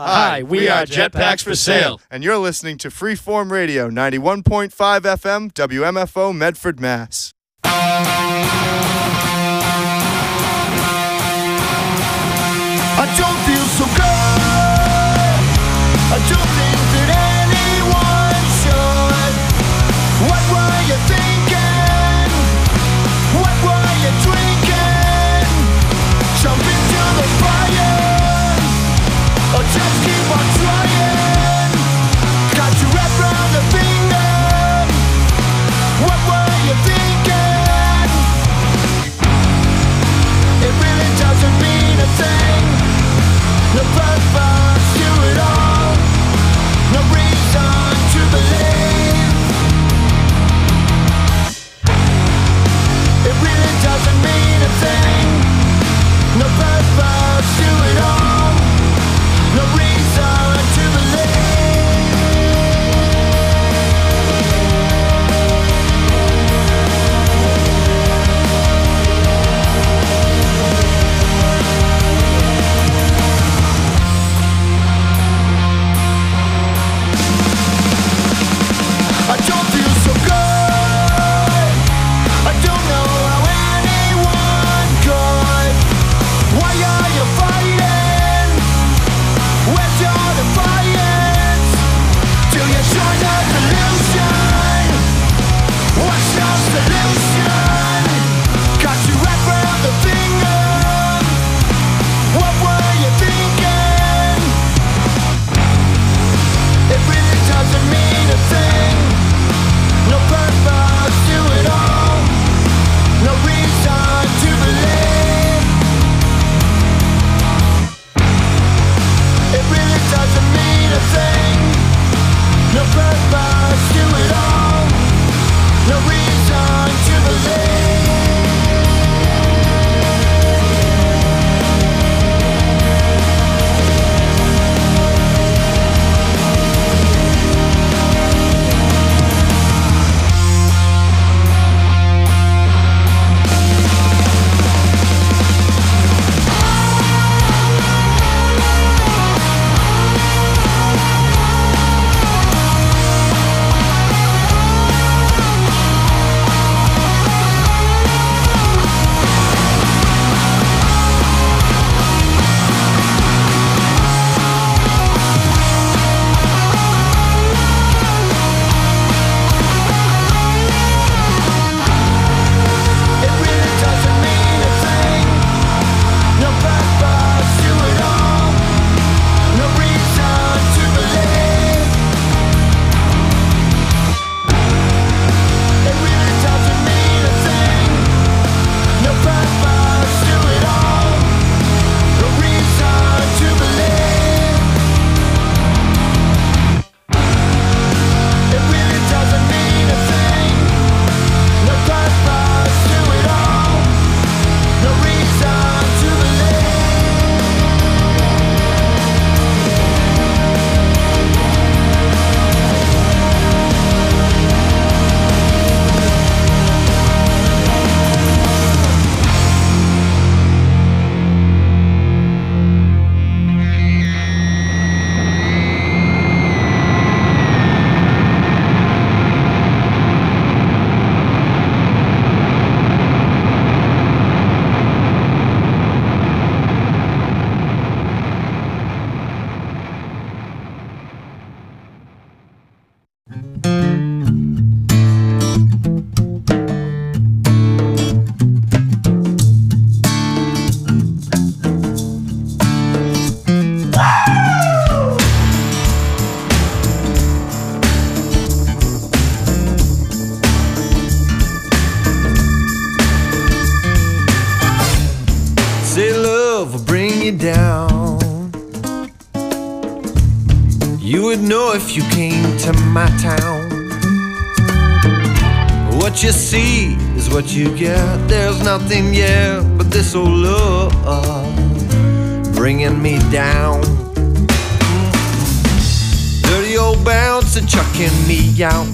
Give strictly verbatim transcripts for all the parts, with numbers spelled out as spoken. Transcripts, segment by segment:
Hi, we are Jetpacks for Sale. And you're listening to Freeform Radio, ninety-one point five F M, W M F O, Medford, Mass. I don't feel so good. I don't think that anyone should. What were you thinking? What were you drinking? Jump into the fire, or just keep on trying. Got you wrapped around the finger. What were you thinking? It really doesn't mean a thing. No purpose to it all. No reason to believe. It really doesn't mean a thing. No purpose to it all. No reason to believe. I don't feel so good. I don't know how anyone could. Why are you fighting? Where's your defiance? Till you join the delusion. What's your solution? Got you wrapped around the finger. What were you thinking? It really doesn't mean a thing. No purpose to it all. No reason to believe. It really doesn't mean a thing. No purpose to it all. No reason to believe. It really doesn't mean a thing. No purpose to it all. No reason to believe. It really doesn't mean a thing. No purpose to it all. No reason to believe. It really doesn't mean a thing. No purpose to it all. No reason to believe. Say love will bring you down. You would know if you came to my town. What you see is what you get. There's nothing yet but this old love bringing me down. Dirty old bouncer chucking me out.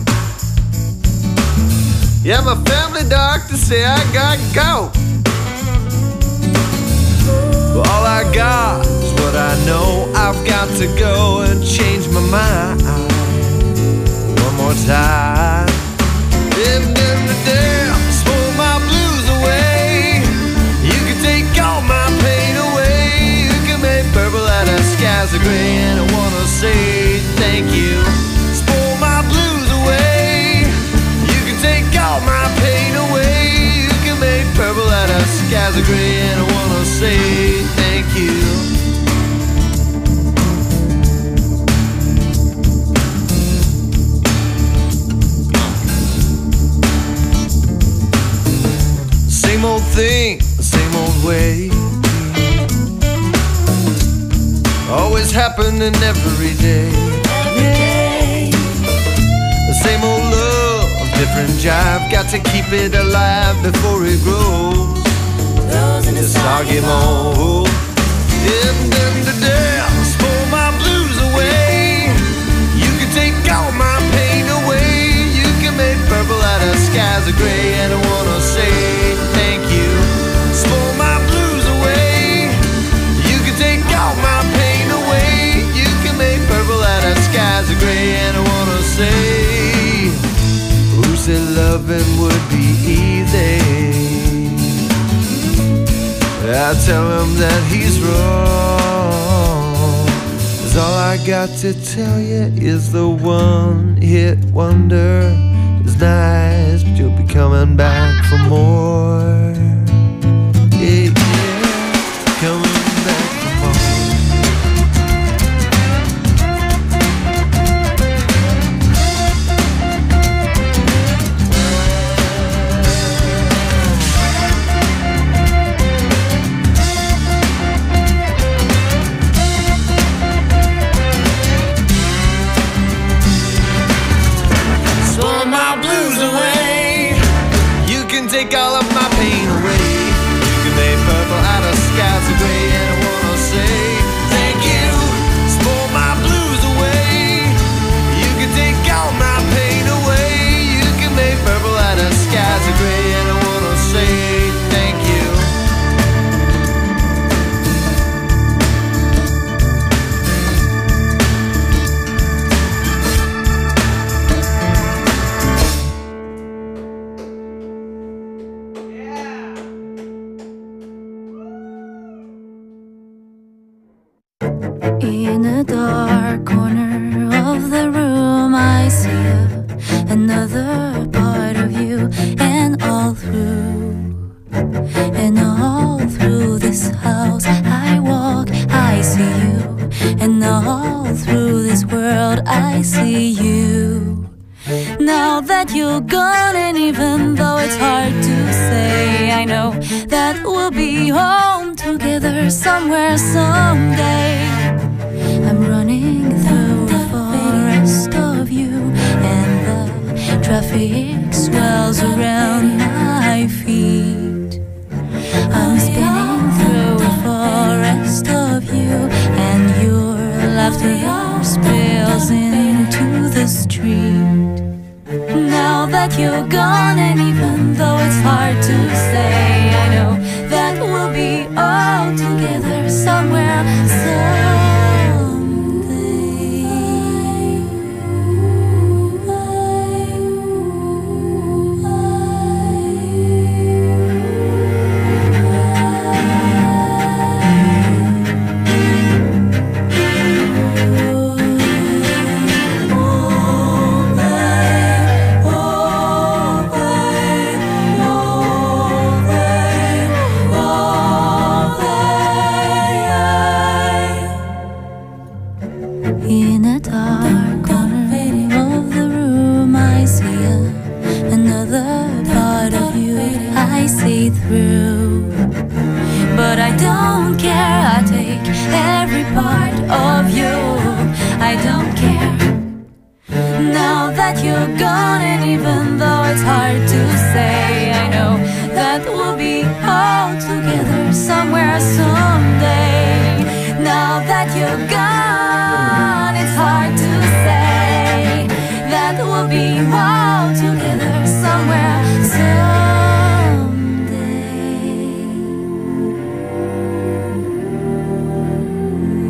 Yeah, my family doctor say I got gout. But all I got is what but I know I've got to go and change my mind one more time. If then the dance pull my blues away, you can take all my pain away. You can make purple out of skies are gray, and I wanna say thank you. Spoil my blues away, you can take all my pain away. You can make purple out of skies are gray, and I wanna say thank you. Same old thing, same old way, always happening every day. The same old love, different jive, got to keep it alive before it grows. Into soggy mold. And then the dance pull my blues away, you can take all my pain away. You can make purple out of skies of gray, and I wanna say thank you. Spoil my blues away, you can take all my pain away. You can make purple out of skies of gray, and I wanna say, who said loving would be easy? I tell him that he's wrong, 'cause all I got to tell you is the one hit wonder is nice, but you'll be coming back for more. Yeah, yeah, coming back for more. Take all of my pain away. You can make purple out of skies of gray, and I wanna say thank you. Spoil my blues away, you can take all my pain away. You can make purple out of skies of gray, and I wanna say thank you. In a dark corner of the room, I see a, another part of you, and all through, and all through this house I walk, I see you, and all through this world I see you. Now that you're gone, and even though it's hard to say, I know that we'll be home together somewhere someday. I'm running through a forest of you, and the traffic swells around my feet. I'm spinning through a forest of you, and your laughter spills into the street. Now that you're gone, and even though it's hard to say, I know that we'll be all together somewhere someday. In a dark corner of the room, I see a, another part of you I see through. But I don't care, I take every part of you. I don't care. Now that you're gone, and even though it's hard to say, I know that we'll be all together somewhere someday. Now that you're gone, it's hard to say that we'll be all together somewhere someday.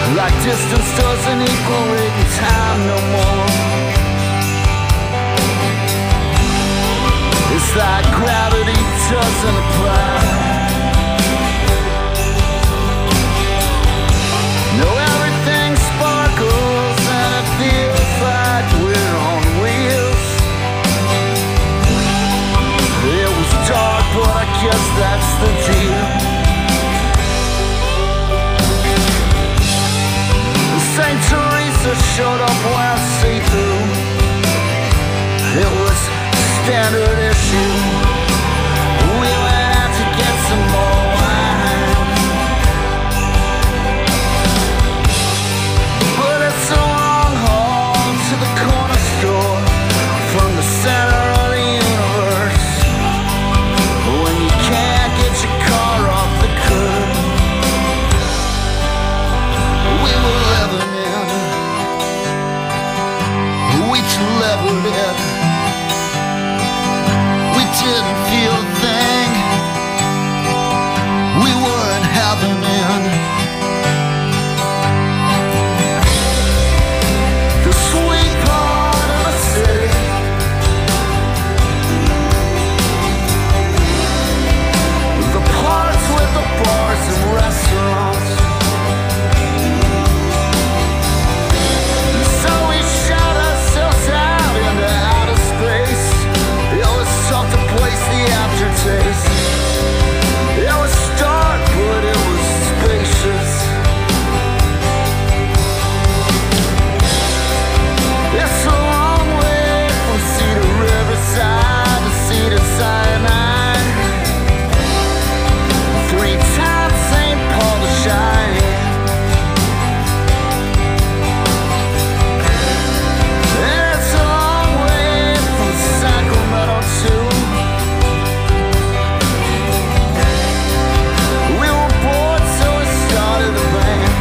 Like distance doesn't equal rate and time no more. It's like gravity doesn't apply. No, everything sparkles and it feels like we're on wheels. It was dark, but I guess that's the deal. Saint Teresa showed up wearing see-through. It was standard issue. We went out to get some more wine. But it's a long haul to the corner store from the center of the universe. When you can't get your car off the curb. We were living in, we too leveled in. We didn't feel a thing. We weren't having in. The sweet part of the city. The parts with the bars and restaurants. So we shot ourselves out into outer space. It was tough to place the aftertaste. It was dark, but it was spacious. It's a long way from sea to riverside to sea to cyanide. Three times Saint Paul to shine. It's a long way from Sacramento to. We were bored, so we started a band.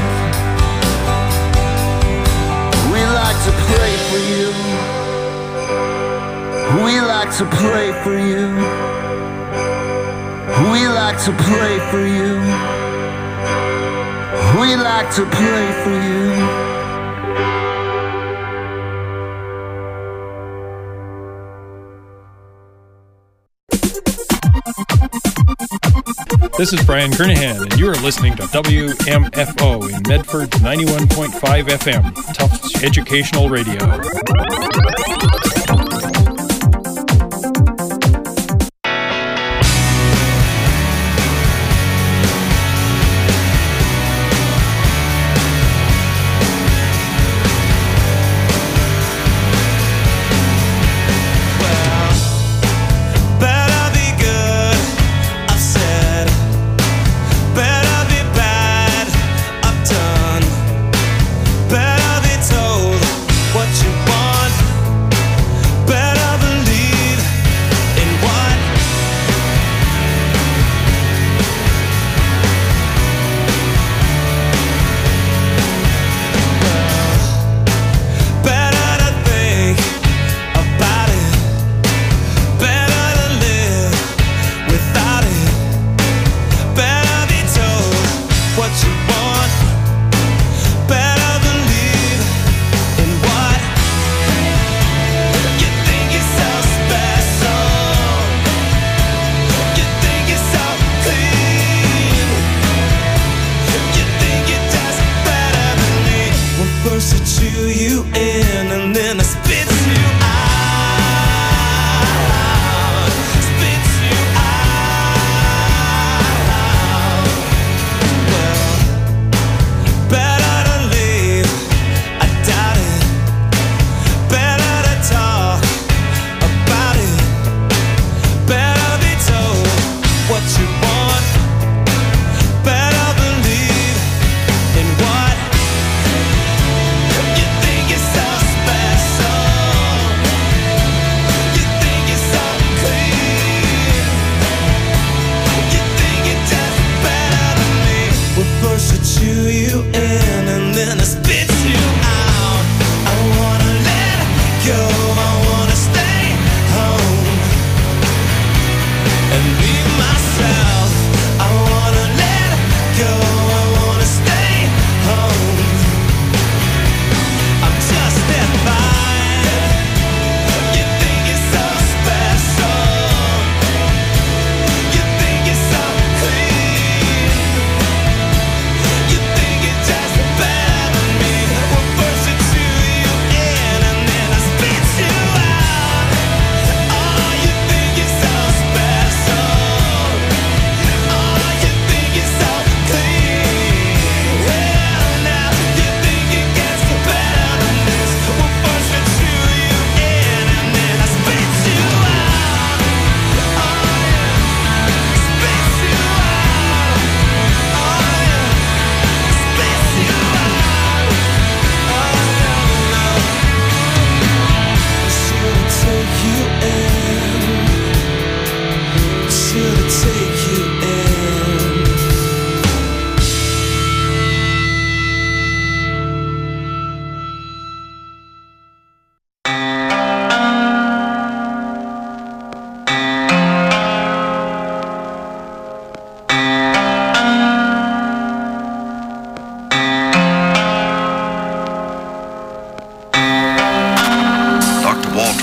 We like to play for you. We like to play for you. We like to play for you. We like to play for you. This is Brian Kernahan, and you are listening to W M F O in Medford ninety-one point five F M, Tufts Educational Radio. Better be told what you want.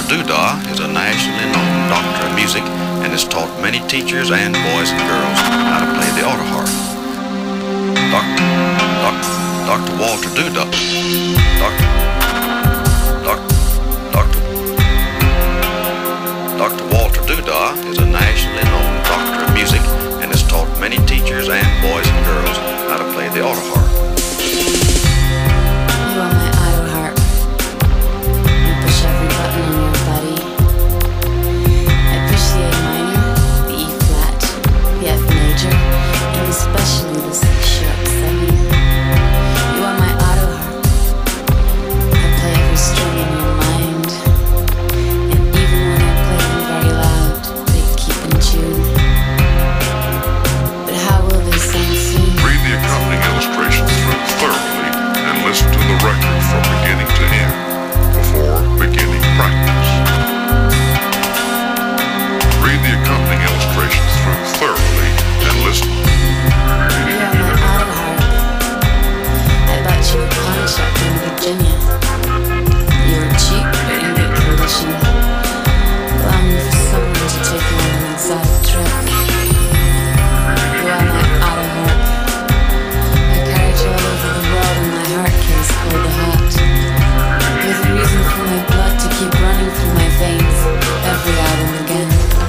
Duda is a nationally known doctor of music and has taught many teachers and boys and girls how to play the autoharp. Doctor Doctor Doctor Walter Duda. Doctor Doctor Doctor Doctor Walter Duda is a nationally known doctor of music and has taught many teachers and boys and girls how to play the autoharp. You are my auto harp. I push every button on your body. I push the A minor, the E flat, the F major, and especially the C sharp seven. You are my auto harp. I play every string in your mind, and even when I play them very loud, they keep in tune. But how will they sound soon? Read the accompanying illustrations through thoroughly and listen to the record from beginning to end before beginning practice. Read the accompanying illustrations through thoroughly and listen. You are my auto harp. I bought you a pawn shop in Virginia. You were cheap but in good condition, allowing for someone to take you on an exotic trip. You are my auto harp. I carried you all over the world in my heart case cold to hot. You're the reason for my blood to keep running through my veins every hour and again.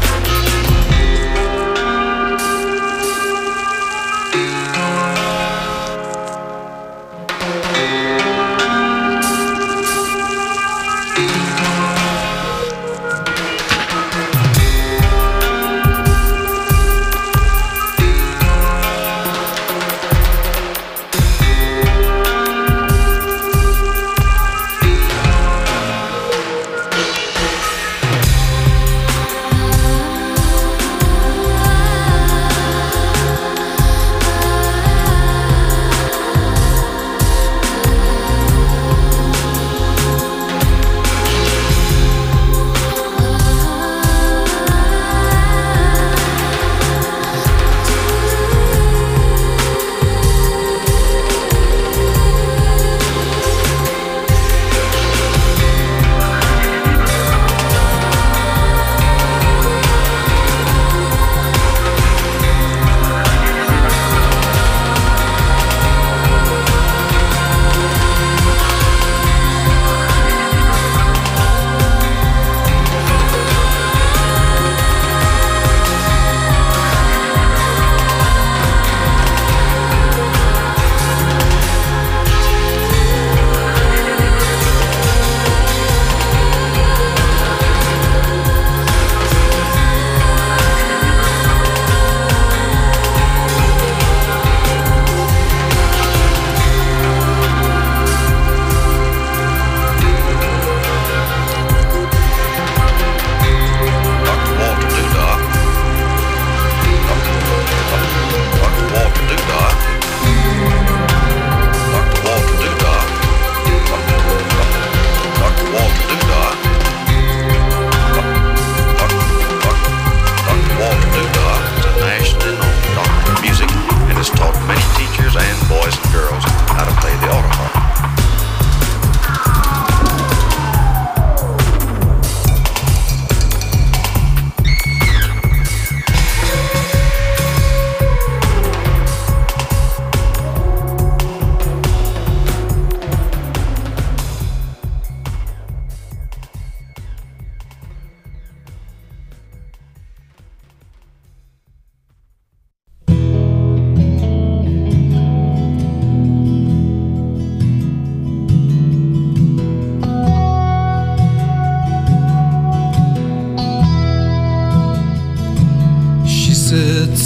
said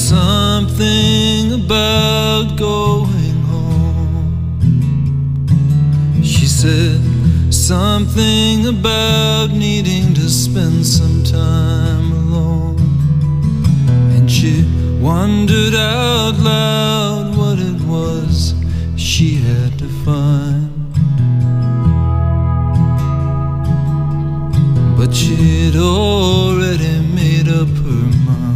something about going home. She said something about needing to spend some time alone. And she wondered out loud what it was she had to find. But she'd already made up her mind.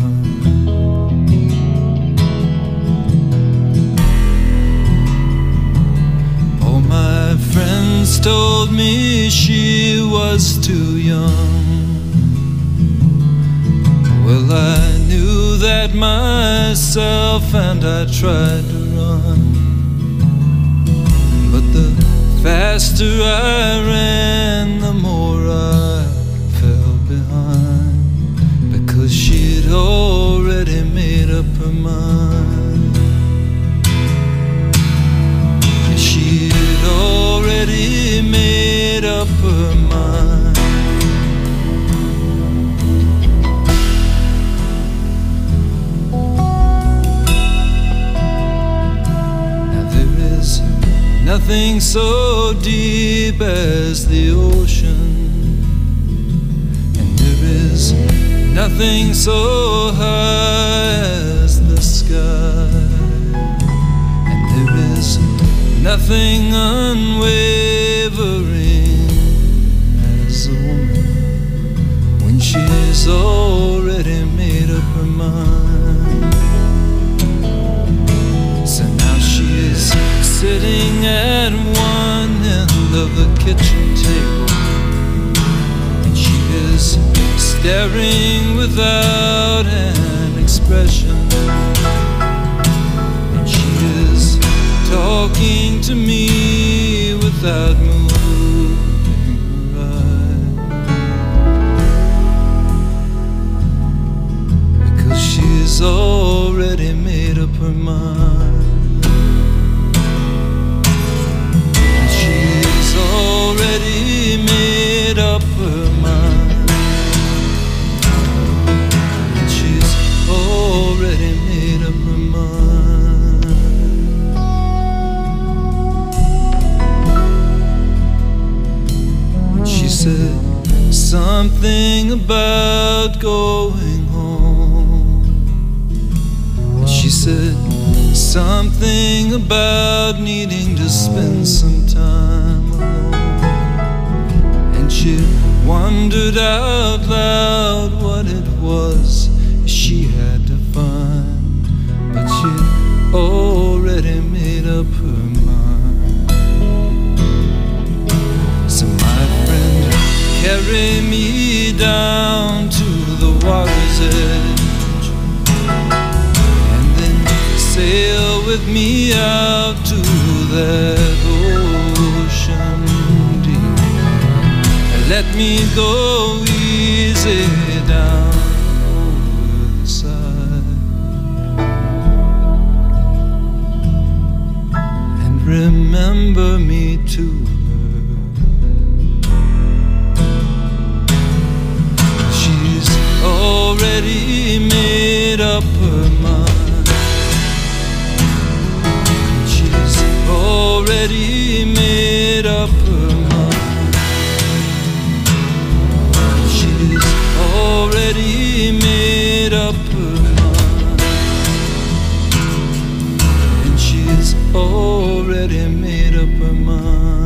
All my friends told me she was too young Well, I knew that myself and I tried to run, but the faster I ran, the more I fell behind, because she'd already made up her mind. She'd already made up her mind. Now there is nothing so deep as the ocean, and there is nothing so high as the sky, and there is nothing unwavering as a woman when she's already made up her mind. So now she is sitting at one end of the kitchen table, and she is staring without an expression, and she is talking to me without moving her eyes, because she's already made up her mind. And she's already made up her mind. And she's already made up her mind. She said something about going home. And she said something about needing to spend some time alone. And she wondered out loud what it was she had to find, but she'd already made up her mind. So my friend, carry me down to the water's edge, and then sail with me out to that ocean deep, and let me go easy down over the side, and remember me too. Already made up her mind. She's already made up her mind. She's already made up her mind. And she's already made up her mind.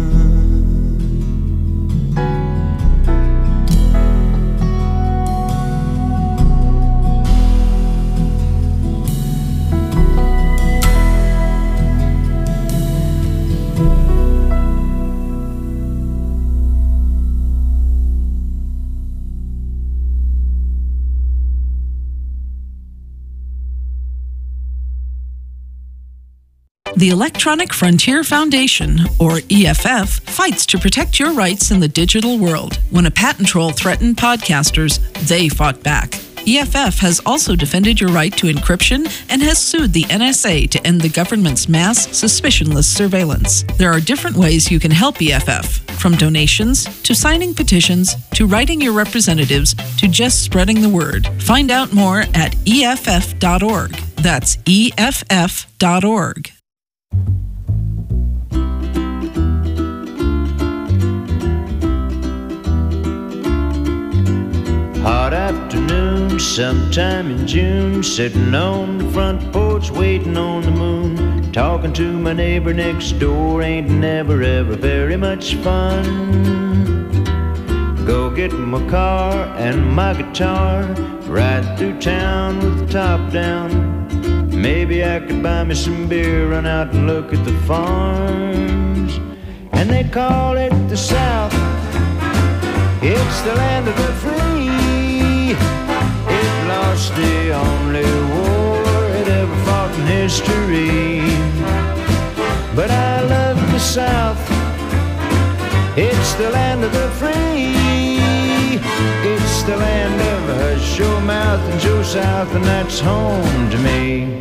The Electronic Frontier Foundation, or E F F, fights to protect your rights in the digital world. When a patent troll threatened podcasters, they fought back. E F F has also defended your right to encryption and has sued the N S A to end the government's mass, suspicionless surveillance. There are different ways you can help E F F, from donations, to signing petitions, to writing your representatives, to just spreading the word. Find out more at E F F dot org. That's E F F dot org. Hot afternoon, sometime in June, sitting on the front porch waiting on the moon, talking to my neighbor next door ain't never ever very much fun. Go get my car and my guitar, ride through town with the top down. Maybe I could buy me some beer, run out and look at the farms. And they call it the South, it's the land of the free. It lost the only war it ever fought in history. But I love the South, it's the land of the free. It's the land of Herschel Mouth and Joe South, and that's home to me.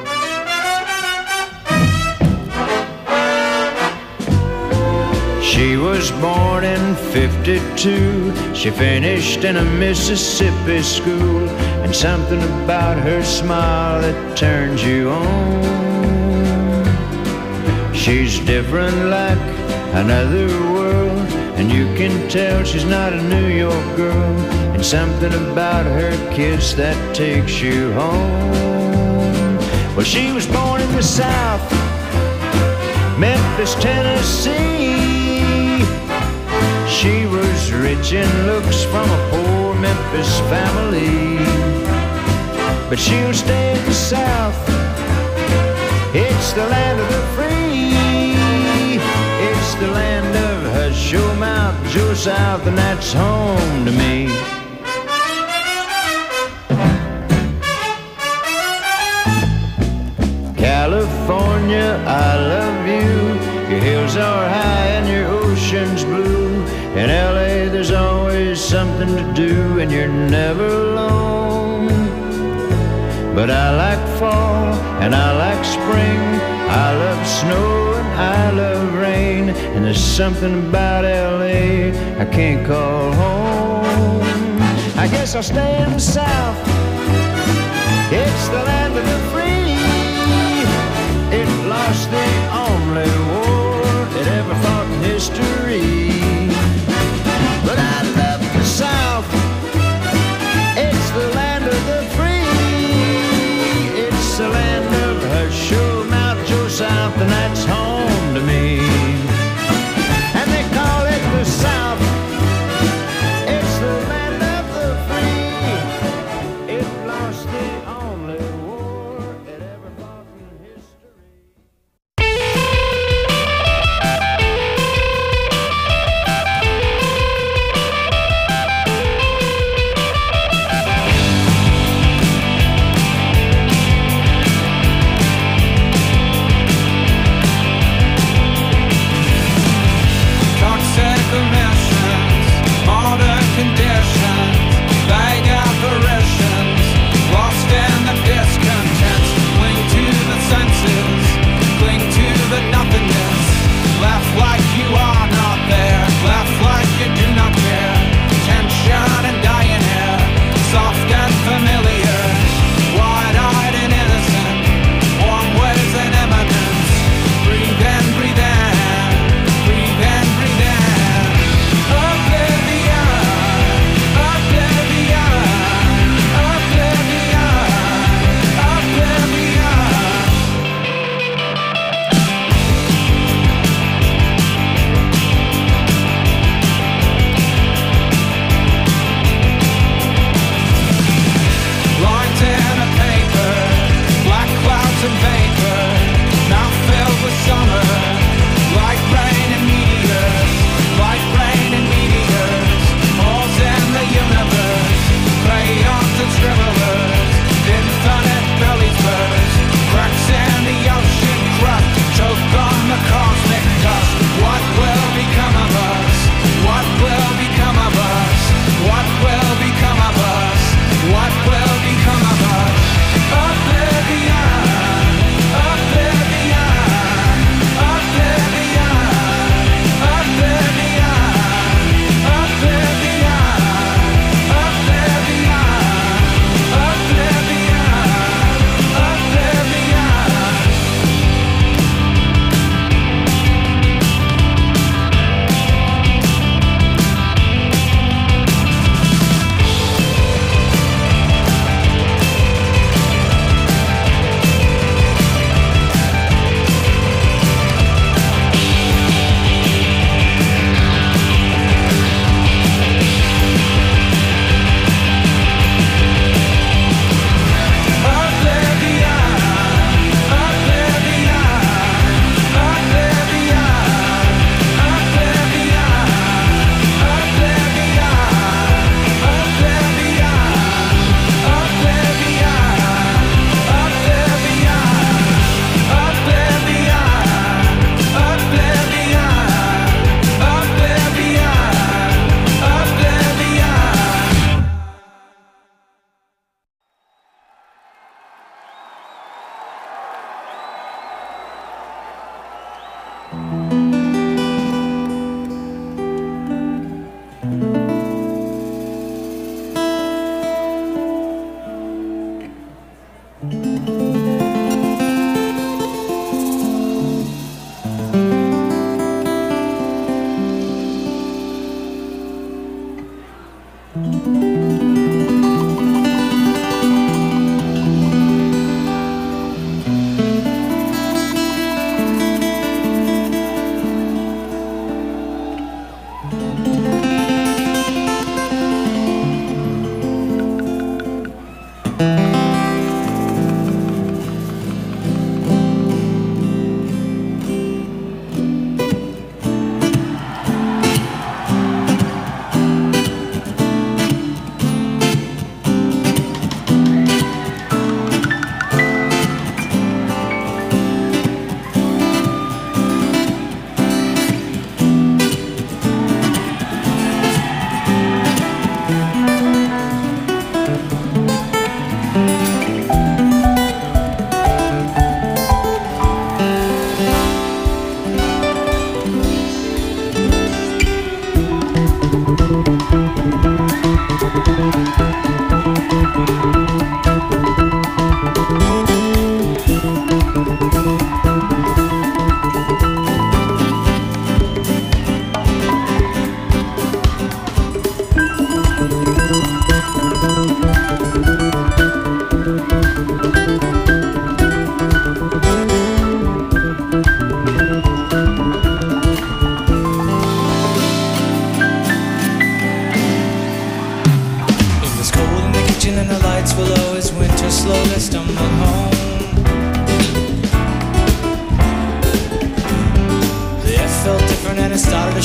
She was born in fifty-two. She finished in a Mississippi school, and something about her smile that turns you on. She's different like another world, and you can tell she's not a New York girl. And something about her kiss that takes you home. Well, she was born in the South, Memphis, Tennessee. She was rich in looks from a poor Memphis family, but she'll stay in the South. It's the land of the free. It's the land of Herschel Mouth, Joe South, and that's home to me. California, I love you. Your hills are high and your ocean's blue. In L A there's always something to do, and you're never alone. But I like fall and I like spring, I love snow and I love rain. And there's something about L A I can't call home. I guess I'll stay in the South. It's the land of the free. It lost the only war it ever fought in history. But I love the South. It's the land of the free. It's the land of Herschel Mouth, Joe South, and that's home to me. And they call it the South. It's the land of the free. It lost the only war it ever fought in history.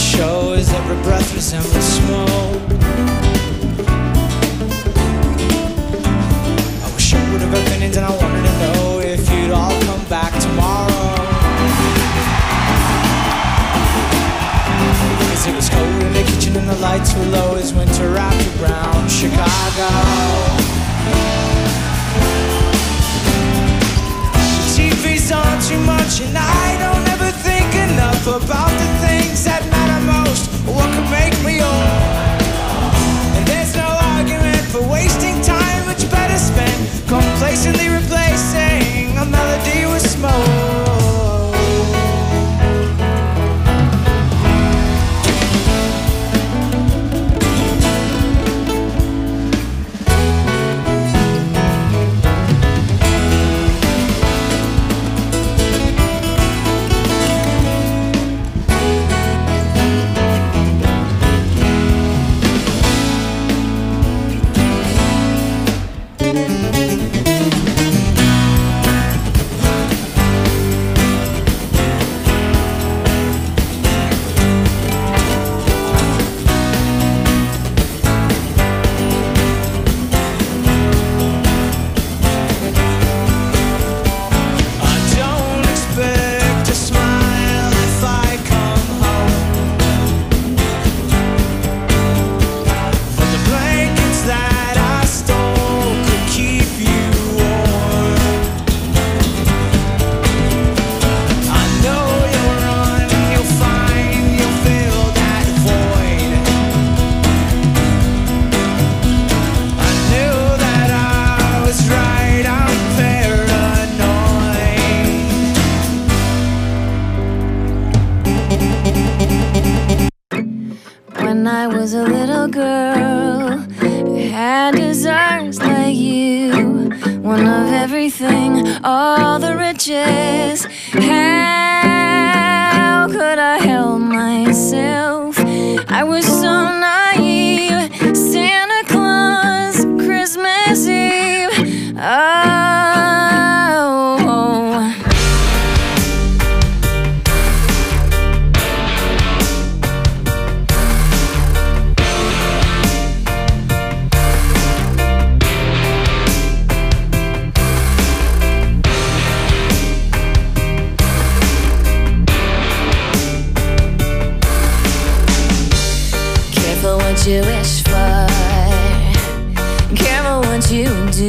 show as every breath resembles smoke. I wish I would have opinions and I wanted to know if you'd all come back tomorrow. Cause it was cold in the kitchen and the lights were low as winter wrapped around Chicago. T V's on too much and I don't ever think enough about the things that matter most, what could make me old. And there's no argument for wasting time, which better spend complacently replacing a melody with smoke. When I was a little girl, I had desires like you. One of everything, all the riches. How could I help myself? I was so naive. Santa Claus, Christmas Eve. Oh. What you wish for, careful what you do.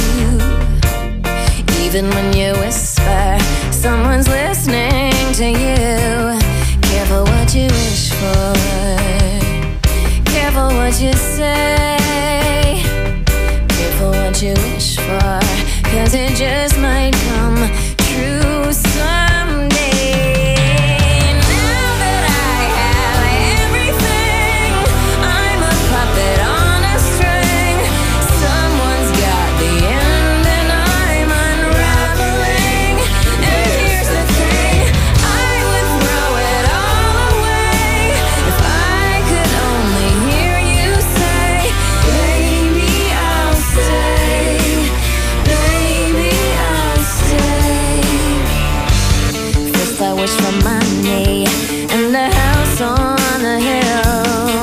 Even when you whisper, someone's listening to you. Careful what you wish for, careful what you say. Careful what you wish for, cause it just might come true someday. For money and a house on a hill.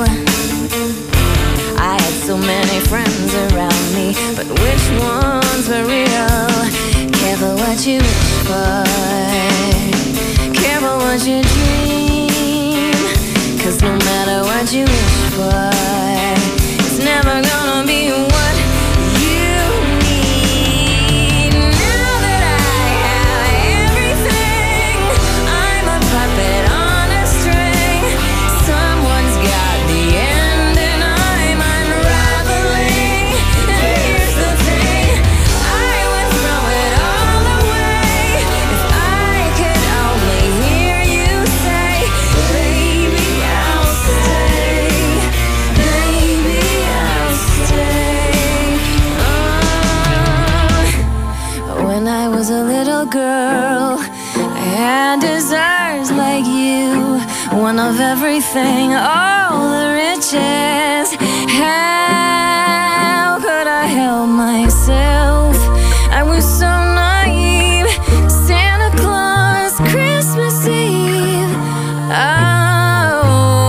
I had so many friends around me, but which ones were real? Careful what you wish for, careful what you dream. Cause no matter what you wish for, it's never gonna be what girl. I had desires like you, one of everything, all the riches. How could I help myself? I was so naive. Santa Claus, Christmas Eve. Oh.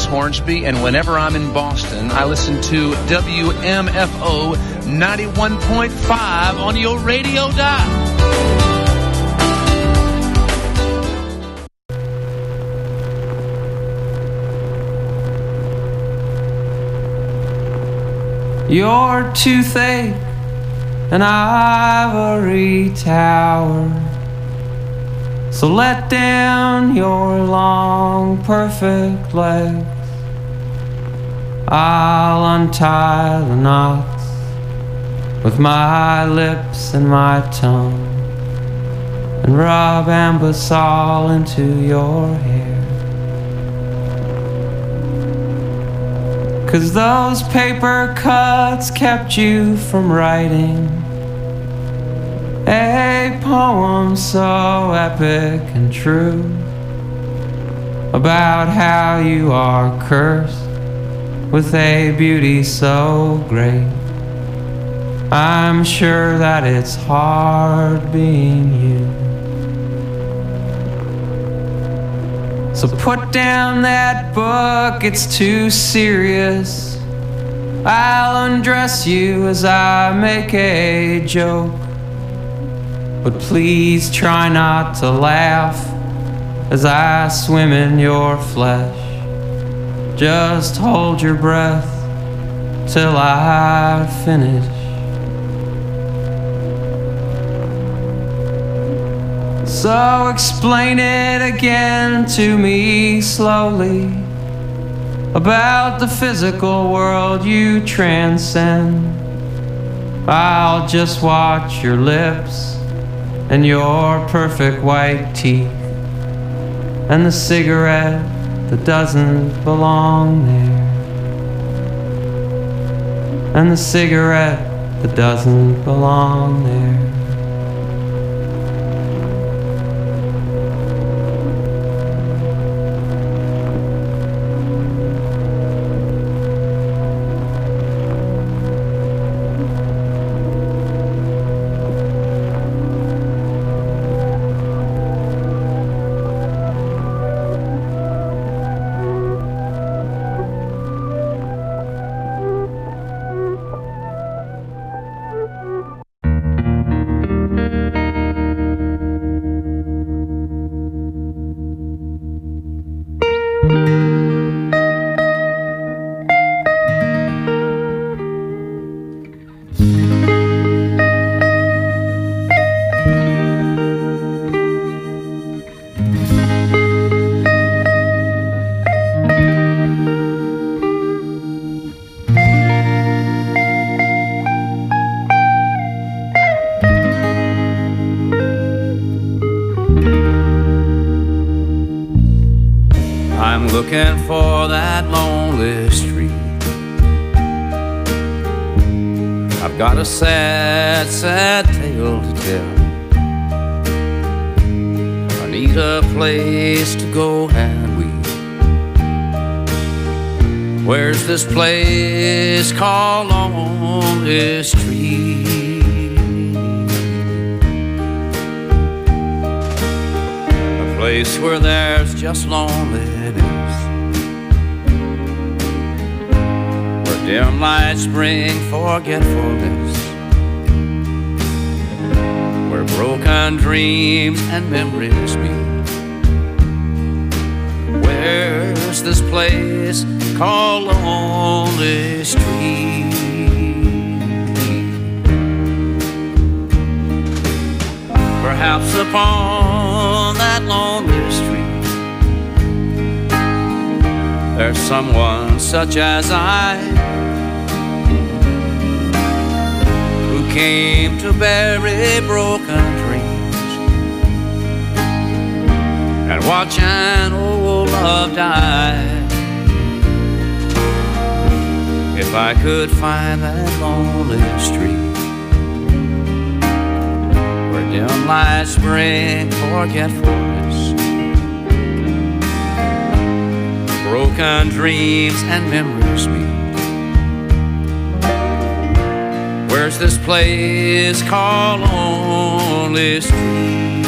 West Hornsby, and whenever I'm in Boston, I listen to W M F O ninety-one point five on your radio dial. Your toothache, an ivory tower. So let down your long, perfect legs. I'll untie the knots with my lips and my tongue and rub Ambisol into your hair. 'Cause those paper cuts kept you from writing a poem so epic and true about how you are cursed with a beauty so great. I'm sure that it's hard being you. So put down that book, it's too serious. I'll undress you as I make a joke. But please try not to laugh as I swim in your flesh. Just hold your breath till I finish. So explain it again to me slowly, about the physical world you transcend. I'll just watch your lips and your perfect white teeth and the cigarette that doesn't belong there, and the cigarette that doesn't belong there. Looking for that lonely street. I've got a sad, sad tale to tell. I need a place to go and weep. Where's this place called Lonely Street? A place where there's just loneliness, dim lights bring forgetfulness, where broken dreams and memories meet. Where's this place called Lonely Street? Perhaps upon that lonely street there's someone such as I, came to bury broken dreams and watch an old love die. If I could find that lonely street where dim lights bring forgetfulness, broken dreams and memories meet. Where's this place called Lonely Street?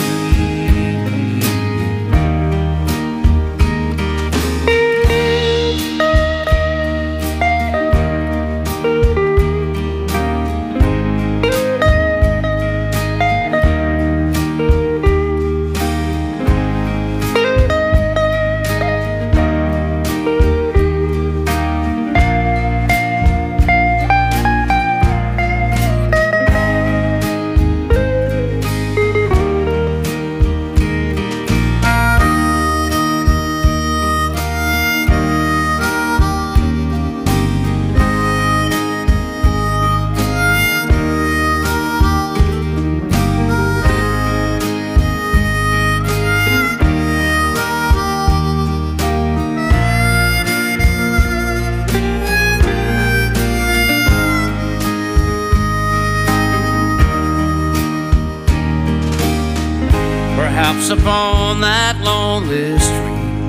Once upon that lonely street,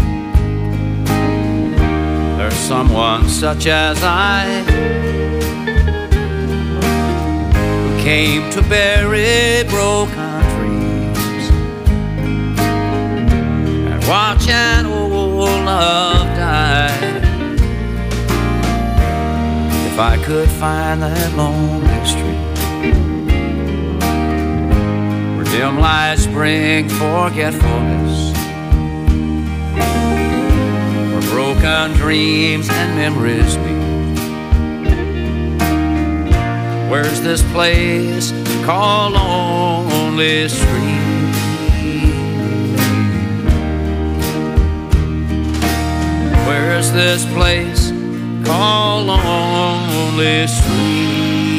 there's someone such as I who came to bury broken dreams and watch an old love die. If I could find that lonely street where dim lights bring forgetfulness, where broken dreams and memories meet, where's this place called Lonely Street? Where's this place called Lonely Street?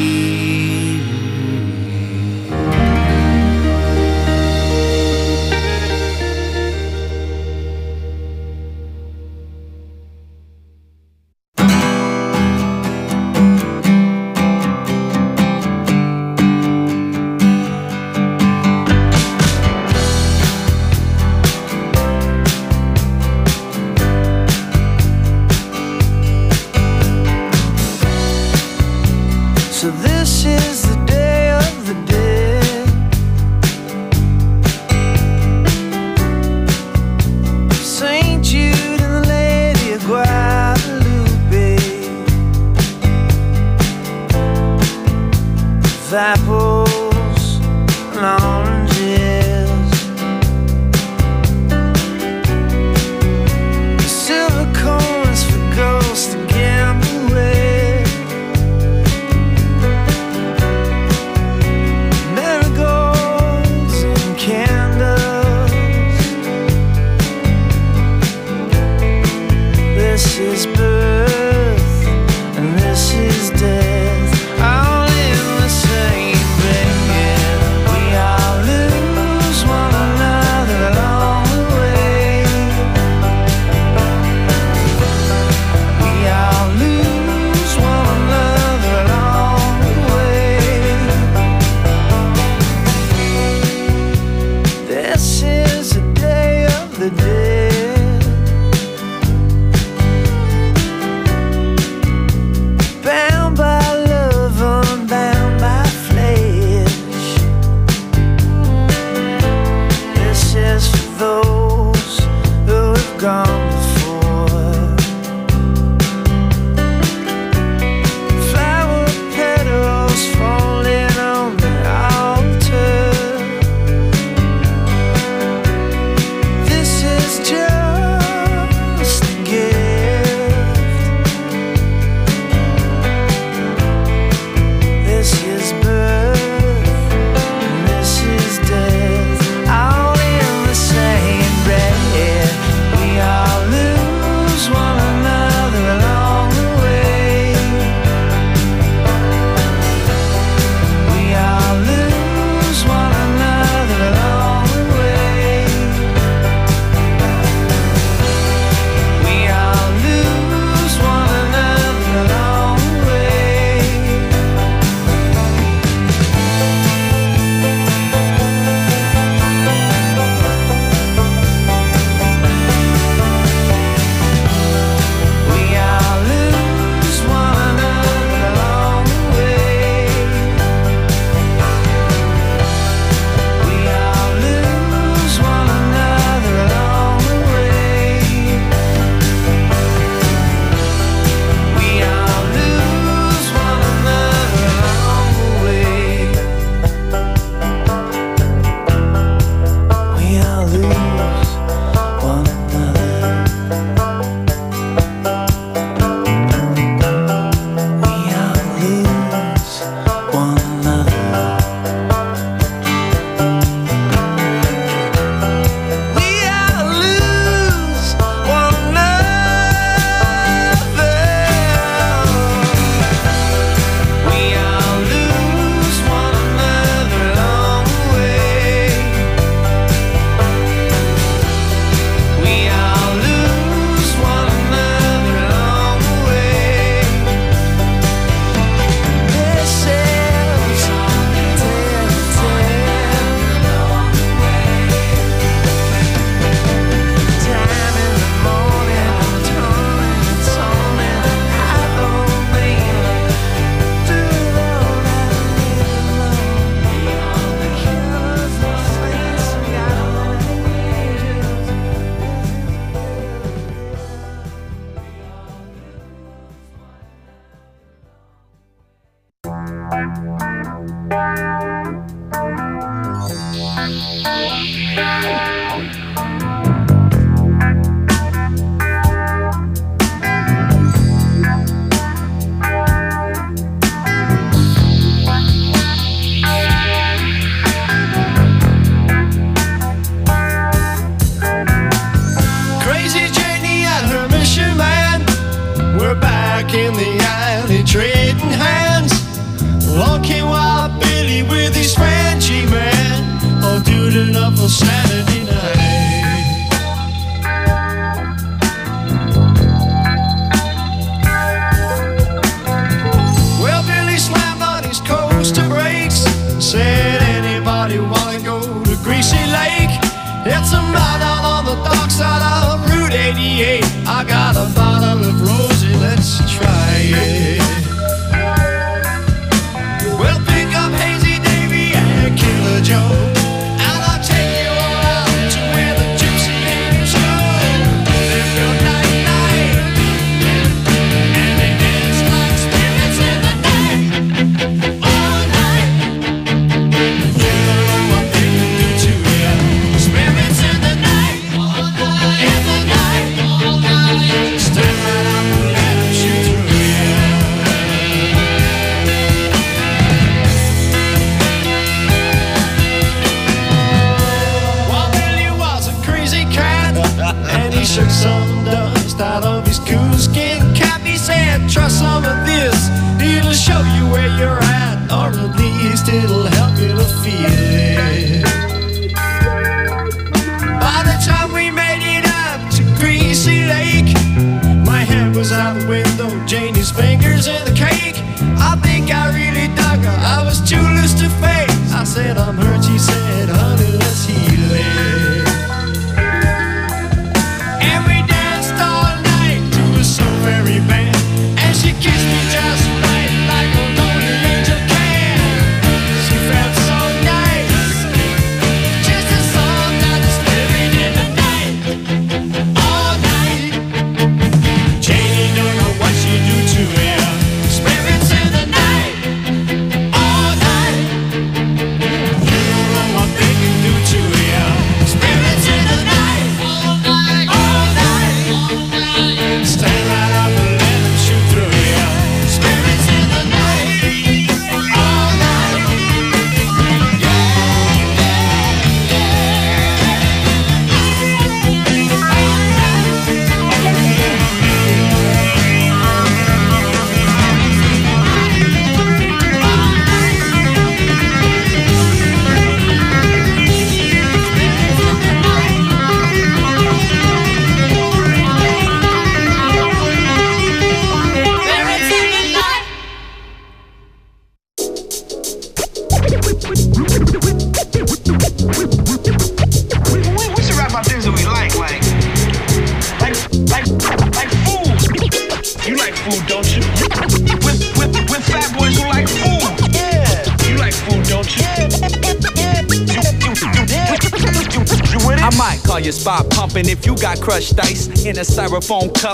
So this is the day of the dead. Saint Jude and the Lady of Guadalupe, with apples and oranges, the silver coins for ghosts to gamble with, this is birth and this is death, all in the same bed. We all lose one another along the way. We all lose one another along the way. This is the day of the dead. some out down on the dark side of Route eighty-eight. I got a bottle of rosé, let's try it. We'll pick up Hazy Davy and Killer Joe. Shook some dust out of his coonskin cap. He said, try some of this, it'll show you where you're at, or at least it'll help you to feel it. By the time we made it up to Greasy Lake, my hand was out the window, Janie's fingers in the cake. I think I really dug her, I was too loose to fake. I said, I'm hurt, she said, honey, let's heal it. Very bad, and she kissed me just right, like a lonely angel can. She felt so nice, just a song that is living in the night, all night. Janie don't know what she do to him. Spirits in the night, all night. You don't know what they can do to him. Spirits in the night, all night, all night, all night. Stand right. Your spot pumping if you got crushed ice in a styrofoam cup